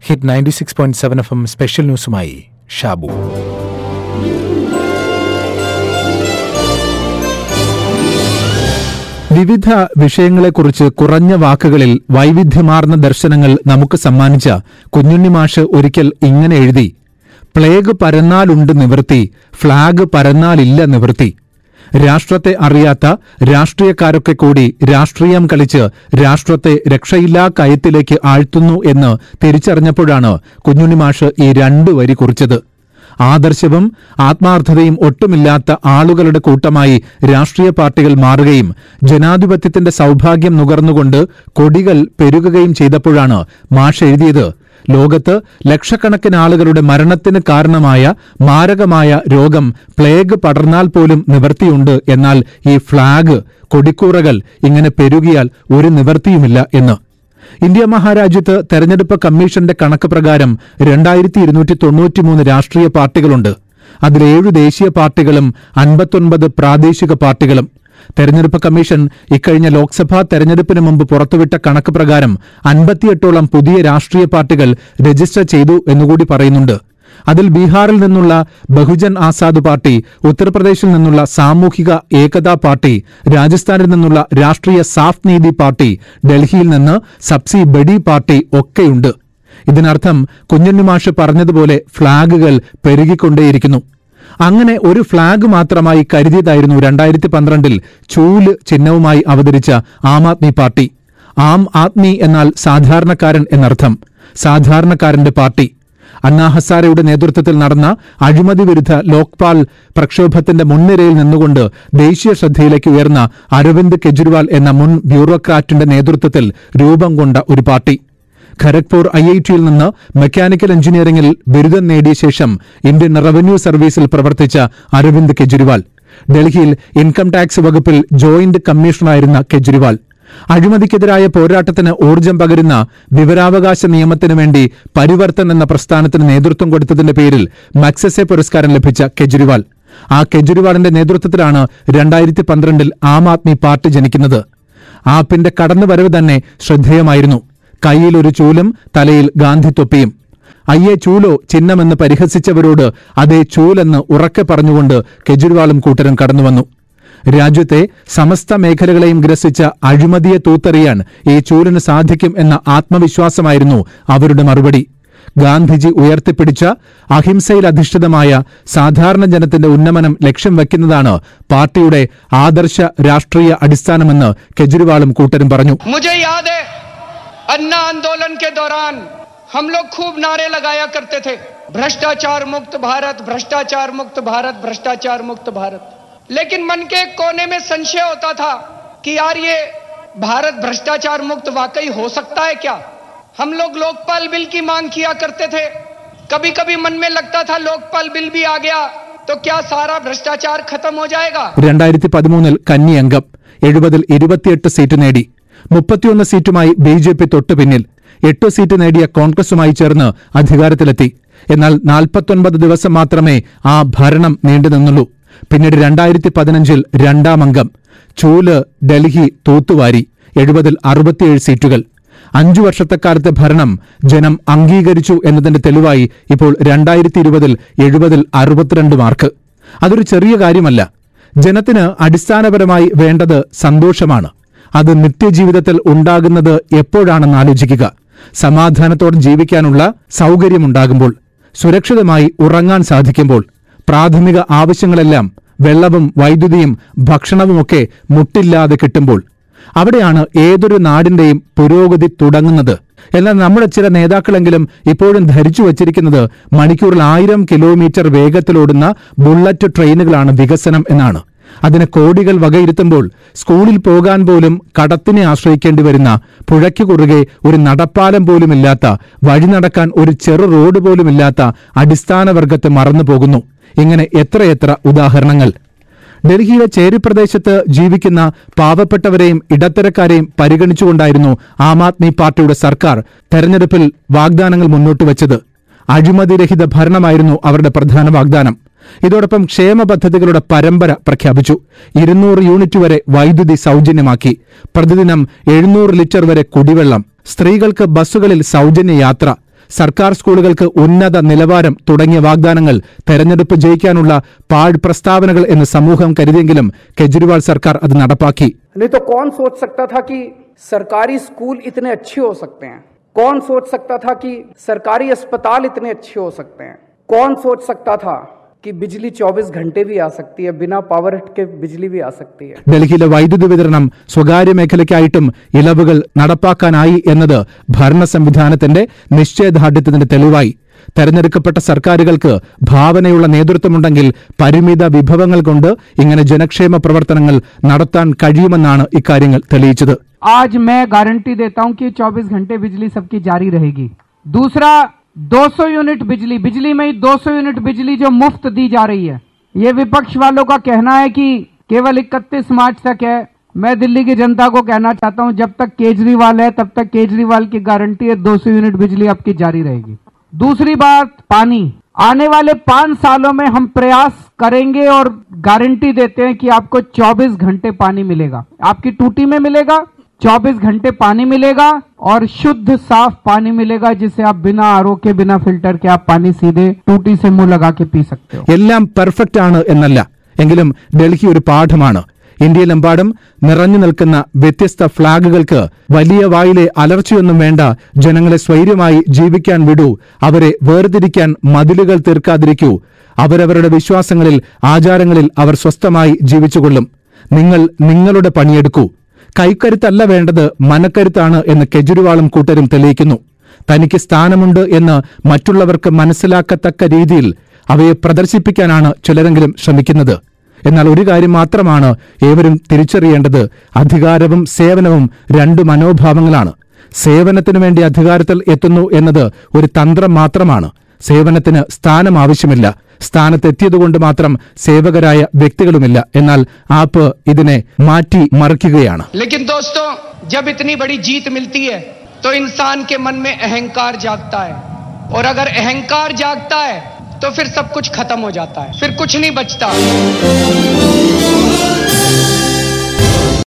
Hit 96.7 FM special ന്യൂസുമായി ഷാബു. വിവിധ വിഷയങ്ങളെക്കുറിച്ച് കുറഞ്ഞ വാക്കുകളിൽ വൈവിധ്യമാർന്ന ദർശനങ്ങൾ നമുക്ക് സമ്മാനിച്ച കുഞ്ഞുണ്ണി മാഷ് ഒരിക്കൽ ഇങ്ങനെ എഴുതി: പ്ലേഗ് പരന്നാലുണ്ട് നിവൃത്തി, ഫ്ളാഗ് പരന്നാലില്ല നിവൃത്തി. രാഷ്ട്രത്തെ അറിയാത്ത രാഷ്ട്രീയക്കാരൊക്കെ കൂടി രാഷ്ട്രീയം കളിച്ച് രാഷ്ട്രത്തെ രക്ഷയില്ലാ കയത്തിലേക്ക് ആഴ്ത്തുന്നു എന്ന് തിരിച്ചറിഞ്ഞപ്പോഴാണ് കുഞ്ഞുണ്ണി മാഷ് ഈ 2 വരി കുറിച്ചത്. ആദർശവും ആത്മാർത്ഥതയും ഒട്ടുമില്ലാത്ത ആളുകളുടെ കൂട്ടമായി രാഷ്ട്രീയ പാർട്ടികൾ മാറുകയും ജനാധിപത്യത്തിന്റെ സൗഭാഗ്യം നുകർന്നുകൊണ്ട് കൊടികൾ പെരുകുകയും ചെയ്തപ്പോഴാണ് മാഷ് എഴുതിയത്: ലോകത്ത് ലക്ഷക്കണക്കിന് ആളുകളുടെ മരണത്തിന് കാരണമായ മാരകമായ രോഗം പ്ലേഗ് പടർന്നാൽ പോലും നിവൃത്തിയുണ്ട്, എന്നാൽ ഈ ഫ്ളാഗ് കൊടിക്കൂറകൾ ഇങ്ങനെ പെരുകിയാൽ ഒരു നിവൃത്തിയുമില്ല എന്ന്. ഇന്ത്യ മഹാരാജ്യത്ത് തെരഞ്ഞെടുപ്പ് കമ്മീഷന്റെ കണക്ക് പ്രകാരം 2293 രാഷ്ട്രീയ പാർട്ടികളുണ്ട്. അതിൽ 7 ദേശീയ പാർട്ടികളും 59 പ്രാദേശിക പാർട്ടികളും. തെരഞ്ഞെടുപ്പ് കമ്മീഷൻ ഇക്കഴിഞ്ഞ ലോക്സഭാ തെരഞ്ഞെടുപ്പിന് മുമ്പ് പുറത്തുവിട്ട കണക്ക് പ്രകാരം 58ഓളം പുതിയ രാഷ്ട്രീയ പാർട്ടികൾ രജിസ്റ്റർ ചെയ്തു എന്നുകൂടി പറയുന്നുണ്ട്. അതിൽ ബീഹാറിൽ നിന്നുള്ള ബഹുജൻ ആസാദ് പാർട്ടി, ഉത്തർപ്രദേശിൽ നിന്നുള്ള സാമൂഹിക ഏകതാ പാർട്ടി, രാജസ്ഥാനിൽ നിന്നുള്ള രാഷ്ട്രീയ സാഫ് നീതി പാർട്ടി, ഡൽഹിയിൽ നിന്ന് സബ്സി ബഡി പാർട്ടി ഒക്കെയുണ്ട്. ഇതിനർത്ഥം കുഞ്ഞുണ്ണി മാഷ് പറഞ്ഞതുപോലെ ഫ്ളാഗുകൾ പെരുകിക്കൊണ്ടേയിരിക്കുന്നു. അങ്ങനെ ഒരു ഫ്ളാഗ് മാത്രമായി കരുതിയതായിരുന്നു 2012 ചൂല് ചിഹ്നവുമായി അവതരിച്ച ആം ആദ്മി പാർട്ടി. ആം ആദ്മി എന്നാൽ സാധാരണക്കാരൻ എന്നർത്ഥം, സാധാരണക്കാരന്റെ പാർട്ടി. അണ്ണാ ഹസാരെയുടെ നേതൃത്വത്തിൽ നടന്ന അഴിമതി വിരുദ്ധ ലോക്പാൽ പ്രക്ഷോഭത്തിന്റെ മുൻനിരയിൽ നിന്നുകൊണ്ട് ദേശീയ ശ്രദ്ധയിലേക്ക് ഉയർന്ന അരവിന്ദ് കെജ്രിവാൾ എന്ന മുൻ ബ്യൂറോക്രാറ്റിന്റെ നേതൃത്വത്തിൽ രൂപം കൊണ്ട ഒരു പാർട്ടി. ഖരഗ്പൂർ IITയിൽ നിന്ന് മെക്കാനിക്കൽ എഞ്ചിനീയറിംഗിൽ ബിരുദം നേടിയ ശേഷം ഇന്ത്യൻ റവന്യൂ സർവീസിൽ പ്രവർത്തിച്ച അരവിന്ദ് കെജ്രിവാൾ, ഡൽഹിയിൽ ഇൻകം ടാക്സ് വകുപ്പിൽ ജോയിന്റ് കമ്മീഷണറായിരുന്ന കെജ്രിവാൾ, അഴിമതിക്കെതിരായ പോരാട്ടത്തിന് ഊർജ്ജം പകരുന്ന വിവരാവകാശ നിയമത്തിനു വേണ്ടി പരിവർത്തൻ എന്ന പ്രസ്ഥാനത്തിന് നേതൃത്വം കൊടുത്തതിന്റെ പേരിൽ മക്സസെ പുരസ്കാരം ലഭിച്ച കെജ്രിവാൾ. ആ കെജ്രിവാളിന്റെ നേതൃത്വത്തിലാണ് 2012 ആം ആദ്മി പാർട്ടി ജനിക്കുന്നത്. ആപ്പിന്റെ കടന്നുവരവ് തന്നെ ശ്രദ്ധേയമായിരുന്നു. കൈയിൽ ഒരു ചൂലും തലയിൽ ഗാന്ധി തൊപ്പിയും. അയ്യേ ചൂലോ ചിഹ്നമെന്ന് പരിഹസിച്ചവരോട് അതേ ചൂലെന്ന് ഉറക്കെ പറഞ്ഞുകൊണ്ട് കെജ്രിവാളും കൂട്ടരും കടന്നുവന്നു. രാജ്യത്തെ സമസ്ത മേഖലകളെയും ഗ്രസിച്ച അഴിമതിയെ തൂത്തെറിയാൻ ഈ ചൂലിന് സാധിക്കും എന്ന ആത്മവിശ്വാസമായിരുന്നു അവരുടെ മറുപടി. ഗാന്ധിജി ഉയർത്തിപ്പിടിച്ച അഹിംസയിൽ അധിഷ്ഠിതമായ സാധാരണ ജനത്തിന്റെ ഉന്നമനം ലക്ഷ്യം വയ്ക്കുന്നതാണ് പാർട്ടിയുടെ ആദർശ രാഷ്ട്രീയ അടിസ്ഥാനമെന്ന് കെജ്രിവാളും കൂട്ടരും പറഞ്ഞു. अन्ना आंदोलन के दौरान हम लोग खूब नारे लगाया करते थे, भ्रष्टाचार मुक्त भारत, भ्रष्टाचार मुक्त भारत, भ्रष्टाचार मुक्त भारत. लेकिन मन के कोने में संशय होता था कि यार ये भारत भ्रष्टाचार मुक्त वाकई हो सकता है क्या? हम लोग लोकपाल बिल की मांग किया करते थे. कभी कभी मन में लगता था लोकपाल बिल भी आ गया तो क्या सारा भ्रष्टाचार खत्म हो जाएगा. 2013 കന്നി അംഗം 70ൽ 28 സീറ്റ് നേടി. 31 സീറ്റുമായി BJP തൊട്ടു പിന്നിൽ. 8 സീറ്റ് നേടിയ കോൺഗ്രസുമായി ചേർന്ന് അധികാരത്തിലെത്തി. എന്നാൽ 49 ദിവസം മാത്രമേ ആ ഭരണം നീണ്ടുനിന്നുള്ളൂ. പിന്നീട് 2015 2ാം അംഗം ചൂല് ഡൽഹി തൂത്തുവാരി. 70ൽ 67 സീറ്റുകൾ. 5 വർഷത്തെക്കാലത്തെ ഭരണം ജനം അംഗീകരിച്ചു എന്നതിന്റെ തെളിവായി ഇപ്പോൾ 2020 70ൽ 62 മാർക്ക്. അതൊരു ചെറിയ കാര്യമല്ല. ജനത്തിന് അടിസ്ഥാനപരമായി വേണ്ടത് സന്തോഷമാണ്. അത് നിത്യജീവിതത്തിൽ ഉണ്ടാകുന്നത് എപ്പോഴാണെന്ന് ആലോചിക്കുക. സമാധാനത്തോടെ ജീവിക്കാനുള്ള സൗകര്യമുണ്ടാകുമ്പോൾ, സുരക്ഷിതമായി ഉറങ്ങാൻ സാധിക്കുമ്പോൾ, പ്രാഥമിക ആവശ്യങ്ങളെല്ലാം വെള്ളവും വൈദ്യുതിയും ഭക്ഷണവുമൊക്കെ മുട്ടില്ലാതെ കിട്ടുമ്പോൾ, അവിടെയാണ് ഏതൊരു നാടിന്റെയും പുരോഗതി തുടങ്ങുന്നത്. എന്നാൽ നമ്മുടെ ചില നേതാക്കളെങ്കിലും ഇപ്പോഴും ധരിച്ചു വച്ചിരിക്കുന്നത് മണിക്കൂറിൽ 1000 കിലോമീറ്റർ വേഗത്തിലോടുന്ന ബുള്ളറ്റ് ട്രെയിനുകളാണ് വികസനം എന്നാണ്. അതിന് കോടികൾ വകയിരുത്തുമ്പോൾ സ്കൂളിൽ പോകാൻ പോലും കടത്തിനെ ആശ്രയിക്കേണ്ടി വരുന്ന, പുഴയ്ക്ക് കുറുകെ ഒരു നടപ്പാലം പോലുമില്ലാത്ത, വഴി നടക്കാൻ ഒരു ചെറു റോഡ് പോലുമില്ലാത്ത അടിസ്ഥാന വർഗത്തെ മറന്നു പോകുന്നു. ഇങ്ങനെ എത്രയെത്ര ഉദാഹരണങ്ങൾ. ഡൽഹിയിലെ ചേരി പ്രദേശത്ത് ജീവിക്കുന്ന പാവപ്പെട്ടവരെയും ഇടത്തരക്കാരെയും പരിഗണിച്ചുകൊണ്ടായിരുന്നു ആം ആദ്മി പാർട്ടിയുടെ സർക്കാർ തെരഞ്ഞെടുപ്പിൽ വാഗ്ദാനങ്ങൾ മുന്നോട്ട് വച്ചത്. അഴിമതിരഹിത ഭരണമായിരുന്നു അവരുടെ പ്രധാന വാഗ്ദാനം. ഇതോടൊപ്പം ക്ഷേമ പദ്ധതികളുടെ പരമ്പര പ്രഖ്യാപിച്ചു. 200 യൂണിറ്റ് വരെ വൈദ്യുതി സൗജന്യമാക്കി. പ്രതിദിനം 700 ലിറ്റർ വരെ കുടിവെള്ളം. സ്ത്രീകൾക്ക് ബസ്സുകളിൽ സൗജന്യ യാത്ര. സർക്കാർ സ്കൂളുകൾക്ക് ഉന്നത നിലവാരം തുടങ്ങിയ വാഗ്ദാനങ്ങൾ തെരഞ്ഞെടുപ്പ് ജയിക്കാനുള്ള പാഴ് പ്രസ്താവനകൾ എന്ന് സമൂഹം കരുതിയെങ്കിലും കെജ്രിവാൾ സർക്കാർ അത് നടപ്പാക്കി. नहीं तो कौन सोच सकता था कि सरकारी स्कूल इतने अच्छे हो सकते हैं? कौन सोच सकता था कि सरकारी अस्पताल इतने अच्छे हो सकते हैं? कौन सोच सकता था कि बिजली 24 घंटे भी आ सकती है, बिना पावर हिट के बिजली भी आ सकती है? ഡൽഹിയിലെ വൈദ്യുതി വിതരണം സ്വകാര്യ മേഖലയ്ക്കായിട്ടും ഇളവുകൾ നടപ്പാക്കാനായി എന്നത് ഭരണ സംവിധാനത്തിന്റെ നിശ്ചയദാർഢ്യത്തിന്റെ തെളിവായി. തെരഞ്ഞെടുക്കപ്പെട്ട സർക്കാരുകൾക്ക് ഭാവനയുള്ള നേതൃത്വമുണ്ടെങ്കിൽ പരിമിത വിഭവങ്ങൾ കൊണ്ട് ഇങ്ങനെ ജനക്ഷേമ പ്രവർത്തനങ്ങൾ നടത്താൻ കഴിയുമെന്നാണ് ഇക്കാര്യങ്ങൾ തെളിയിച്ചത്. आज मैं गारंटी देता हूं कि 24 घंटे बिजली सबकी जारी रहेगी. दूसरा, 200 यूनिट बिजली में 200 यूनिट बिजली जो मुफ्त दी जा रही है, ये विपक्ष वालों का कहना है कि केवल 31 मार्च तक है. मैं दिल्ली की जनता को कहना चाहता हूं, जब तक केजरीवाल है तब तक केजरीवाल की गारंटी है 200 यूनिट बिजली आपकी जारी रहेगी. दूसरी बात, पानी. आने वाले 5 सालों में हम प्रयास करेंगे और गारंटी देते हैं कि आपको 24 घंटे पानी मिलेगा. आपकी टूटी में मिलेगा, 24 घंटे पानी मिलेगा और शुद्ध साफ पानी मिलेगा, जिसे आप बिना आरओ के, बिना फिल्टर के आप पानी सीधे टूटी से मुंह लगा के पी सकते हो. എല്ലാം പെർഫെക്റ്റ് ആണ് എന്നല്ല, എങ്കിലും ഡൽഹി ഒരു പാഠമാണ്. ഇന്ത്യയിലെമ്പാടും നിറഞ്ഞു നിൽക്കുന്ന വ്യത്യസ്ത ഫ്ളാഗുകൾക്ക് വലിയ വായിലെ അലർച്ചയൊന്നും വേണ്ട. ജനങ്ങളെ സ്വൈര്യമായി ജീവിക്കാൻ വിടൂ. അവരെ വേർതിരിക്കാൻ മതിലുകൾ തീർക്കാതിരിക്കൂ. അവരവരുടെ വിശ്വാസങ്ങളിൽ, ആചാരങ്ങളിൽ അവർ സ്വസ്ഥമായി ജീവിച്ചുകൊള്ളും. നിങ്ങൾ നിങ്ങളുടെ പണിയെടുക്കൂ. കൈക്കരുത്തല്ല വേണ്ടത്, മനക്കരുത്താണ് എന്ന് കെജ്രിവാളും കൂട്ടരും തെളിയിക്കുന്നു. തനിക്ക് സ്ഥാനമുണ്ട് എന്ന് മറ്റുള്ളവർക്ക് മനസ്സിലാക്കത്തക്ക രീതിയിൽ അവയെ പ്രദർശിപ്പിക്കാനാണ് ചിലരെങ്കിലും ശ്രമിക്കുന്നത്. എന്നാൽ ഒരു കാര്യം മാത്രമാണ് ഏവരും തിരിച്ചറിയേണ്ടത്: അധികാരവും സേവനവും രണ്ട് മനോഭാവങ്ങളാണ്. സേവനത്തിനു വേണ്ടി അധികാരത്തിൽ എത്തുന്നു എന്നത് ഒരു തന്ത്രം മാത്രമാണ്. സേവനത്തിന് സ്ഥാനം ആവശ്യമില്ല. സ്ഥാനത്തെത്തിയതുകൊണ്ട് മാത്രം സേവകരായ വ്യക്തികളുമില്ല. എന്നാൽ ആപ്പ് ഇതിനെ മാറ്റി മറിക്കുകയാണ്. लेकिन दोस्तों, जब इतनी बड़ी जीत मिलती है तो इंसान के मन में अहंकार जागता है, और अगर अहंकार जागता है तो फिर सब कुछ खत्म हो जाता है, फिर कुछ नहीं बचता.